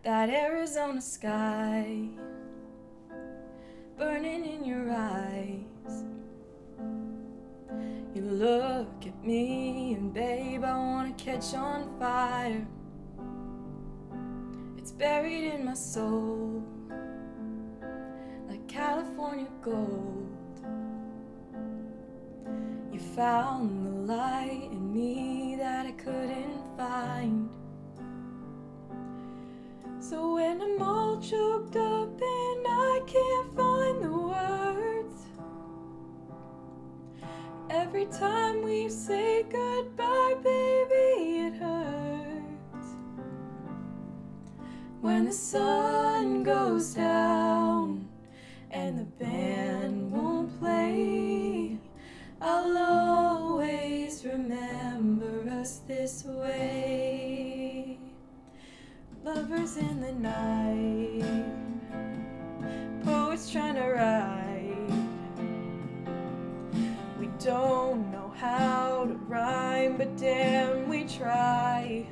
that Arizona sky burning in your eyes. You look at me and babe, I wanna catch on fire. It's buried in my soul like California gold. You found the light in me that I couldn't find. So when I'm all choked up and I can't find the words, every time we say goodbye, baby, it hurts. When the sun goes down and the band won't play, I'll always remember us this way. Lovers in the night, poets trying to write. We don't know how to rhyme, but damn, we try.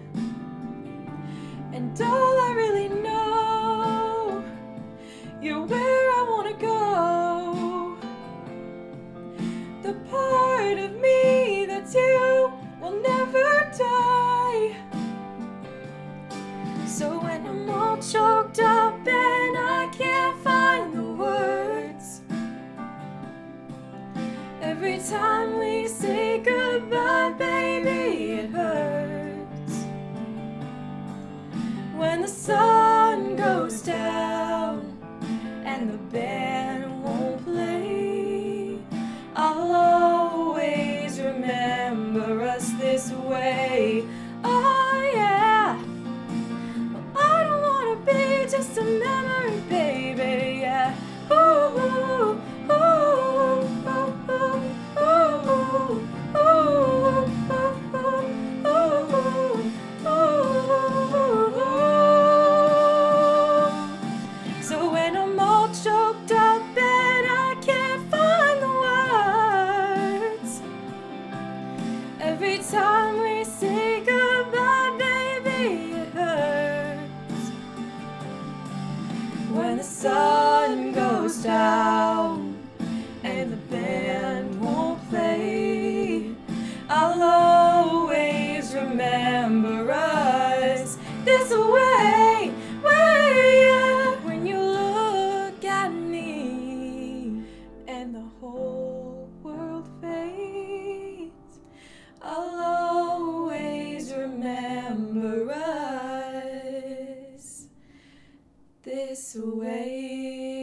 And all I really know, you're where I wanna go. The part of me that's you will never die. So when I'm all choked up and I can't find the words, every time we say goodbye, baby, it hurts. When the sun goes down and the band won't play, I'll always remember us this way. Oh yeah, well, I don't wanna be just a memory, baby, yeah. Ooh, ooh, ooh, ooh, ooh, ooh, ooh, ooh. So when I'm all choked up and I can't find the words, every time we say goodbye, baby, it hurts. When the sun goes down and the band won't play, I'll always remember us this way, yeah. When you look at me and the whole world fades, I'll always remember us this way.